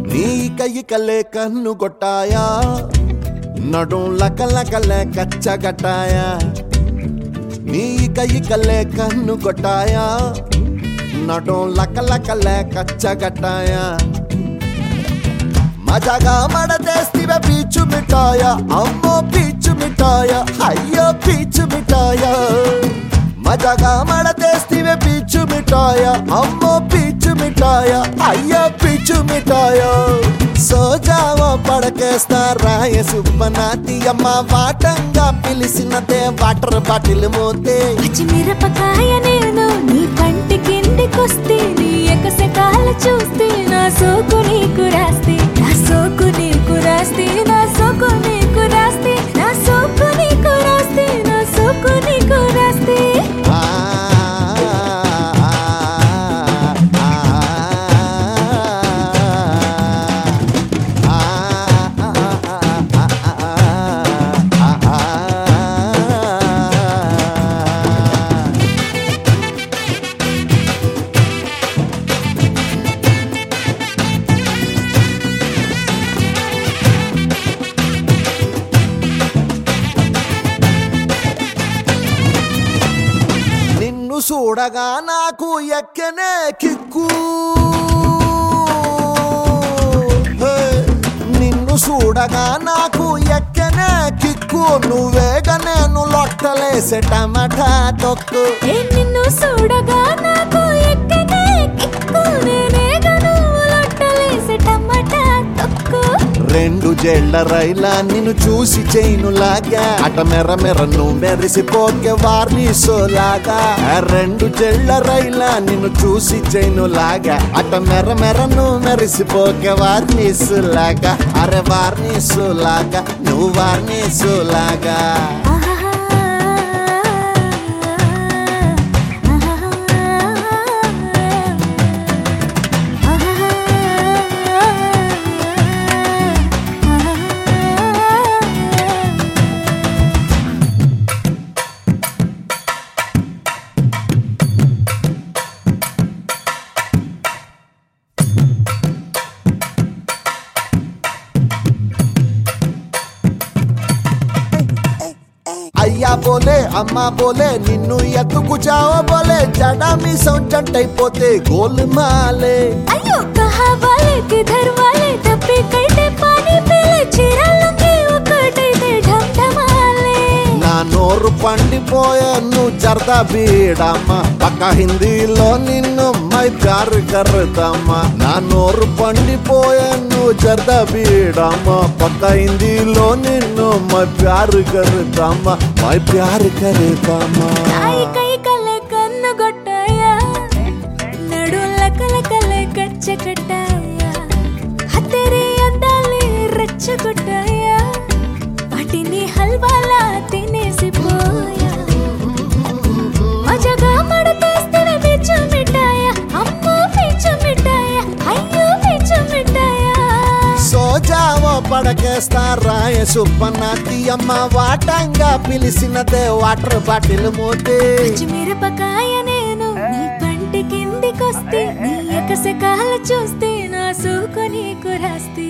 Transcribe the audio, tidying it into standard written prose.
నీ కయ్యికలే కన్ను కొట్టాయా నడుం లకలకలే కచ్చగట్టాయా నీ కయ్యికలే కన్ను కొట్టాయా నడుం లకలకలే కచ్చగట్టాయా మజాగా మడదేస్తివే పీచు మిఠాయా అమ్మో పీచు మిఠాయా అయ్యో పీచు మిఠాయా మజాగా మడదేస్తివే పీచు మిఠాయా అమ్మో పీచు మిఠాయా అయ్యో పీచు మిఠాయా సోజావో పడకేస్తా రాయ సుబ్బనాతి అమ్మ వాటంగా పిలిసినదే వాటర్ బాటిల్ మోతే పచ్చిమిరపకాయ నేను నీ కంటి కిందికొస్తే నీ ఎకసెకాల చూస్తే నా సోకు నీకు రాస్తే నా సోకు నీకు రాస్తే నా సోకు నీకు రాస్తే నా సోకు నీకు రాస్తే నా సోకు నీకు రాస్తే చూడగా నాకు ఎక్కనే కిక్కు నిన్ను చూడగా నాకు ఎక్కనే కిక్కు నువ్వేగా నేను లొట్టలేసే టమాటా తొక్కు నిన్ను చూడగా నాకు ఎక్కనే కిక్కు నేనేగా నువ్వు లొట్టలేసే టమాటా తొక్కు రెండు జేళ్ల రైలా నిన్ను చూసి చైనులాగా అట మెర మెర నువ్వు మెరిసిపోకే వార్నిసోలాగా రెండు జేళ్ల రైలా నిన్ను చూసి చైనులాగా అట మెర మెర నువ్వు మెరిసిపోకే వార్నిసోలాగా అరే వార్నిసోలాగా నువ్వు వార్నిసోలాగా అయ్యా బోలే అమ్మా బోలే నిన్ను ఎత్తుకు చావో బోలే జడా మీ సౌంటైపోతే గోల్ మాలే అయ్యో కహా వాలే కిధర్ వాలే తప్పే కైతే పానీ పీలే చీరలుంగి ఒకటైతే ఢంఢమాలే నా నోరు పండిపోయే నువ్వు జర్దా బీడమ్మా పక్క హిందీలో నిన్ను మై ప్యార్ కర్రదమ్మా నా నోరు పండిపోయే నువ్వు జర్దా బీడమ్మా పక్క హిందీలో నిన్ను మై ప్యార్ కర్రదమ్మా మై ప్యార్ కర్రదమ్మా నాయి కై కలే కన్ను గొట్టాయా నడు లకలకలే కచ్చకట్టాయా హతేరే అందాలే రెచ్చగొట్టాయా వాటిని హల్వాలా తినేసిపోయా మజాగా మడతేస్తేనే పీచు మిఠాయా అమ్మో పీచు మిఠాయా అయ్యో పీచు మిఠాయా సోజావో పడకేస్తా రాయ సుబ్బనాతి అమ్మ వాటంగా పిలిసినదే వాటర్ బాటిల్ మోతే పచ్చిమిరపకాయ నేను నీ కంటి కిందికొస్తే నీ ఎకసెకాల చూస్తే నా సోకు నీకు రాస్తే